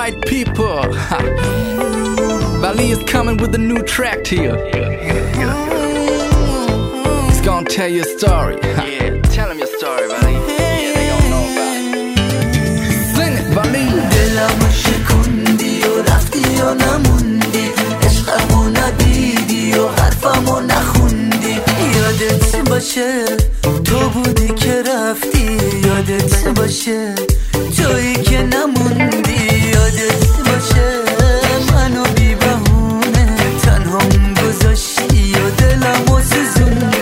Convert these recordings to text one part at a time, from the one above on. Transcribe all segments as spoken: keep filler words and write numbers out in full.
Alright people, Vali is coming with a new track to you. He's gonna tell you a story. Yeah, tell him your story, Vali. Yeah, they don't know about it. Sing it, Vali. دلمو شکوندی و رفتی و نموندی، عشقمو ندیدی و حرفمو نخوندی. یادت باشه تو بودی که رفتی، یادت باشه تویی که نموندی. یادت باشه منو بی بهونه تنهام گذاشتی و دلمو سوزوندی.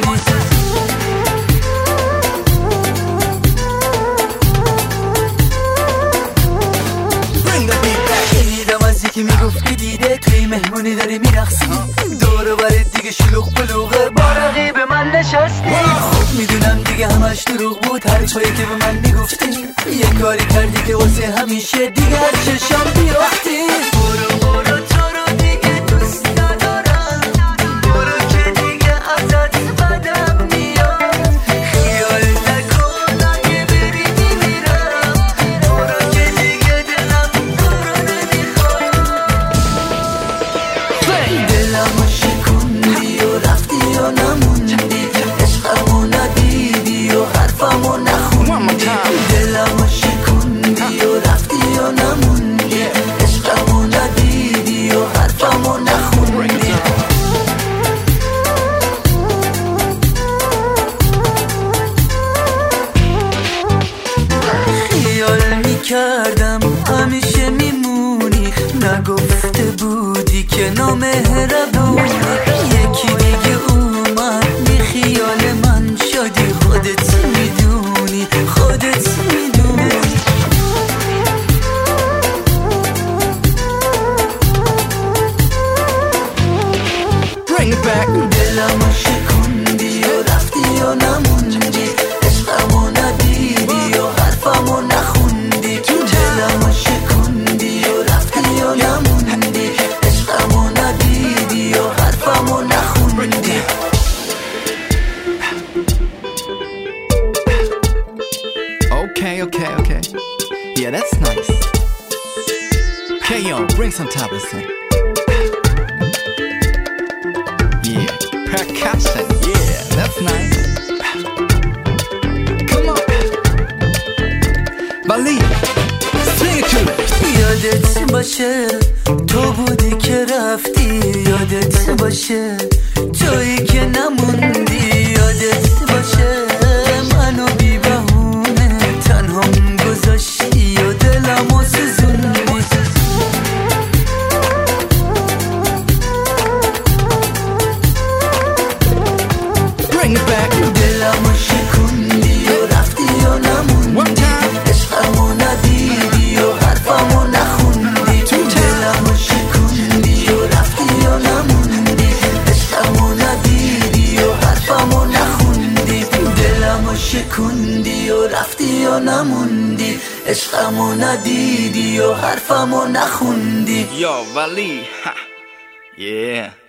شنیدم از یکی میگفتی دیده توی مهمونی داری میرقصی، دور برت دیگه شلوغ بلوغه با رقیب من نشستی. خب میدونم دیگه همش دروغ بود حرفایی که به من میگفتی، یه کاری کردی که واسه همیشه دیگه از چشام بیافتی. برو برو تو رو دیگه دوست ندارم، برو که دیگه ازت بدم میاد. خیال نکن اگه بری میمیرم، برو که دیگه دلم تو رو نمیخواد. دلمو شکوندی و رفتی و نموندی، عشقمو ندیدی و حرفمو نخوندی. دلمو شکوندی و رفتی و نموندی، عشقمو ندیدی و حرفمو نخوندی. خیال میکردم همیشه میمونی، نگفته بودی که نامهربونی. یکی دیگه اومد بی خیال من شدی، خودت میدونی خودت میدونی. Bring it back. دلمو شکوندی و رفتی و نموندی، عشقمو ندیدی و حرفمو نخوندی. دلمو شکوندی و رفتی و نموندی، عشقمو ندیدی و حرفمو نخوندی. Okay, okay, okay. Yeah, that's nice. Okay, yo, bring some tablets in. Yeah, percussion. Yeah, that's nice. Come on, Vali, sing it to me. یادت باشه تو بودی که رفتی، یادت باشه تویی که نموندی. یادت باشه منو بی بهونه تنهام گذاشتی و دلمو سوزوندی. Bring it back. دلمو شکوندی و رفتی و نموندی، عشقمو ندیدی و حرفمو نخوندی. دلمو شکوندی و رفتی و نموندی، عشقمو ندیدی و حرفمو نخوندی. دلمو شکوندی و رفتی و نموندی، عشقمو ندیدی و حرفمو نخوندی. Yo, Vali. Ha. Yeah.